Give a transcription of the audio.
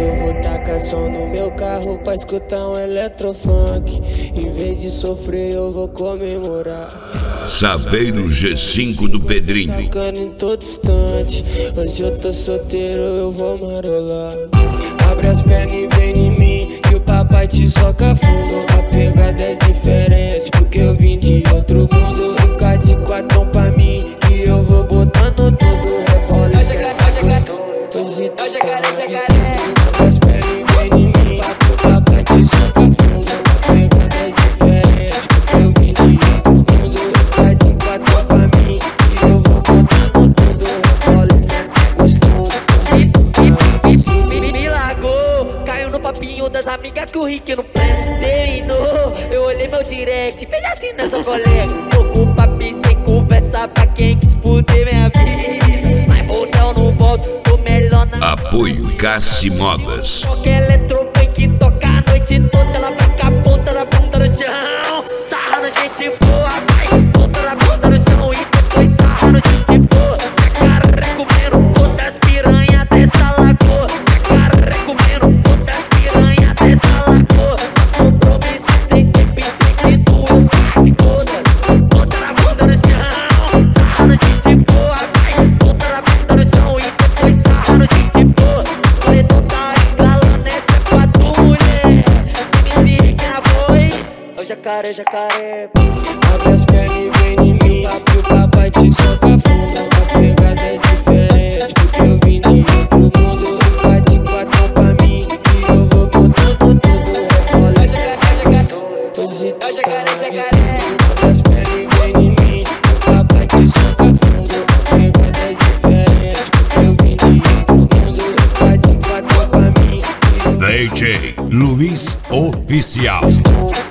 Eu vou tacar som no meu carro pra escutar um eletrofunk. Em vez de sofrer eu vou comemorar. Saveiro G5 do Pedrinho. Tocando em todo instante. Hoje eu tô solteiro, eu vou marolar. Abre as pernas e vem em mim, que o papai te soca fundo. A pegada é diferente, porque eu vim de outro mundo. Fica de quatro pra mim, que eu vou botando tudo. Rebola e hoje tá jacaré. Abre as pernas e vem em mim, que o papai te soca fundo. A pegada é diferente, porque eu vim de outro mundo. Fica de quatro pra mim, que eu vou botando tudo. Rebola e gostoso. Me largou, caiu no papinho das amigas que o Rick não terminou. Eu olhei meu direct, veja assim nessa colega. Tô com papi sem conversa pra quem quis fuder minha vida. Mas voltar eu não volto, tô melhor na. Apoio Cassi Modas. Qualquer eletrofunk toca a noite toda. Ela vai com a ponta da bunda no chão, sarrando gente boa. Vai, ponta da bunda no chão e depois sarrando gente boa. Jacaré comendo todas as piranhas dessa lagoa. Jacaré comendo todas as piranhas dessa lagoa. Compromisso tem tempo e tem que doer o todas. Ponta da bunda no chão, sarrando gente boa. Vai, ponta da bunda no chão e depois sarrando gente boa. Coletor tá engalando, essa é pra tu, mulher. MC Rick na voz, é o jacaré. Abre as pernas e vem em mim, que o papai te soca fundo. A pegada é diferente, porque eu vim de outro mundo. Fica de quatro pra mim, que eu vou botando tudo. Rebola hoje tá jacaré. Abre as pernas e vem em mim, que o papai te soca fundo. A pegada é diferente, porque eu vim de outro mundo. Fica de quatro pra mim, que eu DJ Luiz Oficial. gostoso.